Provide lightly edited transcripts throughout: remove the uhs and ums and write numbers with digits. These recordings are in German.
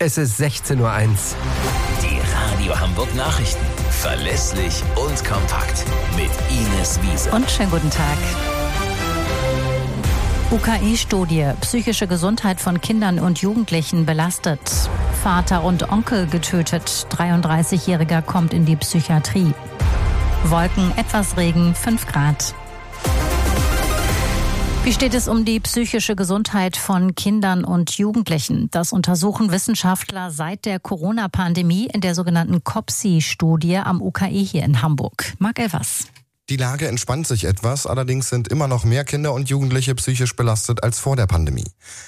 Es ist 16:01 Uhr. Die Radio Hamburg Nachrichten. Verlässlich und kompakt. Mit Ines Wiese. Und schönen guten Tag. UKE-Studie. Psychische Gesundheit von Kindern und Jugendlichen belastet. Vater und Onkel getötet. 33-Jähriger kommt in die Psychiatrie. Wolken, etwas Regen, 5 Grad. Wie steht es um die psychische Gesundheit von Kindern und Jugendlichen? Das untersuchen Wissenschaftler seit der Corona-Pandemie in der sogenannten COPSI-Studie am UKE hier in Hamburg. Marc Elvers. Die Lage entspannt sich etwas, allerdings sind immer noch mehr Kinder und Jugendliche psychisch belastet als vor der Pandemie.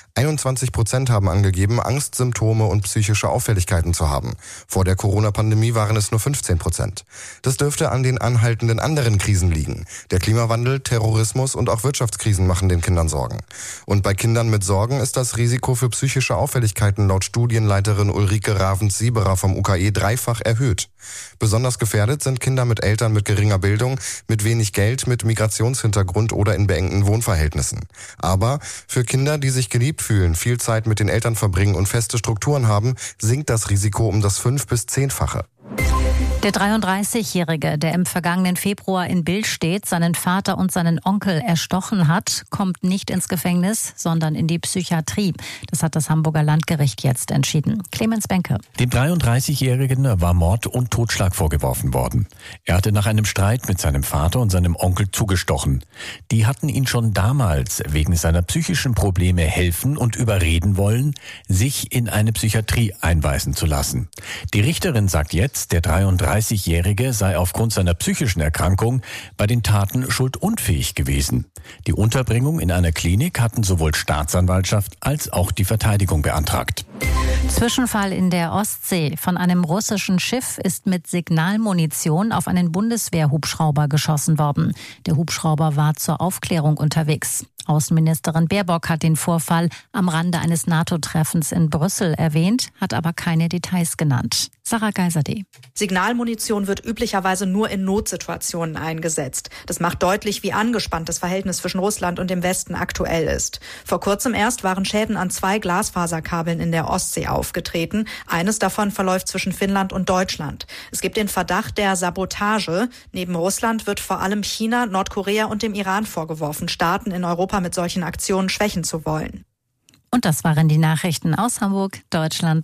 21% haben angegeben, Angstsymptome und psychische Auffälligkeiten zu haben. Vor der Corona-Pandemie waren es nur 15%. Das dürfte an den anhaltenden anderen Krisen liegen. Der Klimawandel, Terrorismus und auch Wirtschaftskrisen machen den Kindern Sorgen. Und bei Kindern mit Sorgen ist das Risiko für psychische Auffälligkeiten laut Studienleiterin Ulrike Ravens-Sieberer vom UKE dreifach erhöht. Besonders gefährdet sind Kinder mit Eltern mit geringer Bildung, mit wenig Geld, mit Migrationshintergrund oder in beengten Wohnverhältnissen. Aber für Kinder, die sich geliebt fühlen, viel Zeit mit den Eltern verbringen und feste Strukturen haben, sinkt das Risiko um das 5- bis 10-fache. Der 33-Jährige, der im vergangenen Februar in Billstedt seinen Vater und seinen Onkel erstochen hat, kommt nicht ins Gefängnis, sondern in die Psychiatrie. Das hat das Hamburger Landgericht jetzt entschieden. Clemens Benke. Dem 33-Jährigen war Mord und Totschlag vorgeworfen worden. Er hatte nach einem Streit mit seinem Vater und seinem Onkel zugestochen. Die hatten ihn schon damals wegen seiner psychischen Probleme helfen und überreden wollen, sich in eine Psychiatrie einweisen zu lassen. Die Richterin sagt jetzt, der 33-Jährige sei aufgrund seiner psychischen Erkrankung bei den Taten schuldunfähig gewesen. Die Unterbringung in einer Klinik hatten sowohl Staatsanwaltschaft als auch die Verteidigung beantragt. Zwischenfall in der Ostsee. Von einem russischen Schiff ist mit Signalmunition auf einen Bundeswehrhubschrauber geschossen worden. Der Hubschrauber war zur Aufklärung unterwegs. Außenministerin Baerbock hat den Vorfall am Rande eines NATO-Treffens in Brüssel erwähnt, hat aber keine Details genannt. Sarah Geiserde. Signalmunition wird üblicherweise nur in Notsituationen eingesetzt. Das macht deutlich, wie angespannt das Verhältnis zwischen Russland und dem Westen aktuell ist. Vor kurzem erst waren Schäden an 2 Glasfaserkabeln in der Ostsee aufgetreten. Eines davon verläuft zwischen Finnland und Deutschland. Es gibt den Verdacht der Sabotage. Neben Russland wird vor allem China, Nordkorea und dem Iran vorgeworfen, Staaten in Europa mit solchen Aktionen schwächen zu wollen. Und das waren die Nachrichten aus Hamburg, Deutschland